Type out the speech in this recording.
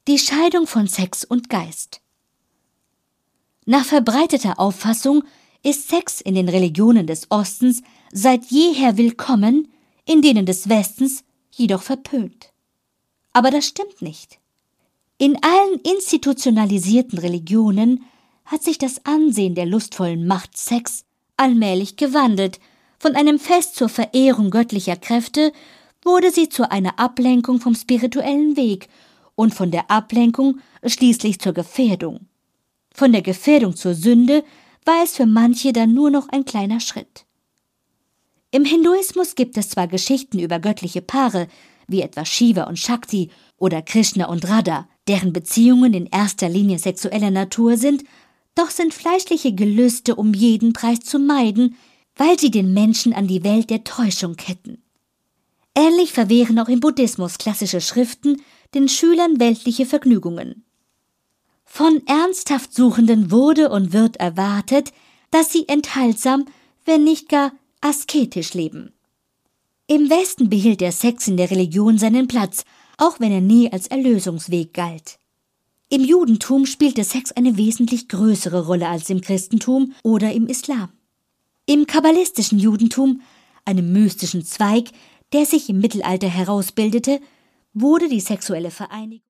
Die Scheidung von Sex und Geist. Nach verbreiteter Auffassung ist Sex in den Religionen des Ostens seit jeher willkommen, in denen des Westens jedoch verpönt. Aber das stimmt nicht. In allen institutionalisierten Religionen hat sich das Ansehen der lustvollen Macht Sex allmählich gewandelt. Von einem Fest zur Verehrung göttlicher Kräfte wurde sie zu einer Ablenkung vom spirituellen Weg und von der Ablenkung schließlich zur Gefährdung. Von der Gefährdung zur Sünde war es für manche dann nur noch ein kleiner Schritt. Im Hinduismus gibt es zwar Geschichten über göttliche Paare, wie etwa Shiva und Shakti oder Krishna und Radha, deren Beziehungen in erster Linie sexueller Natur sind, doch sind fleischliche Gelüste um jeden Preis zu meiden, weil sie den Menschen an die Welt der Täuschung ketten. Ähnlich verwehren auch im Buddhismus klassische Schriften den Schülern weltliche Vergnügungen. Von ernsthaft Suchenden wurde und wird erwartet, dass sie enthaltsam, wenn nicht gar asketisch leben. Im Westen behielt der Sex in der Religion seinen Platz, auch wenn er nie als Erlösungsweg galt. Im Judentum spielte Sex eine wesentlich größere Rolle als im Christentum oder im Islam. Im kabbalistischen Judentum, einem mystischen Zweig, der sich im Mittelalter herausbildete, wurde die sexuelle Vereinigung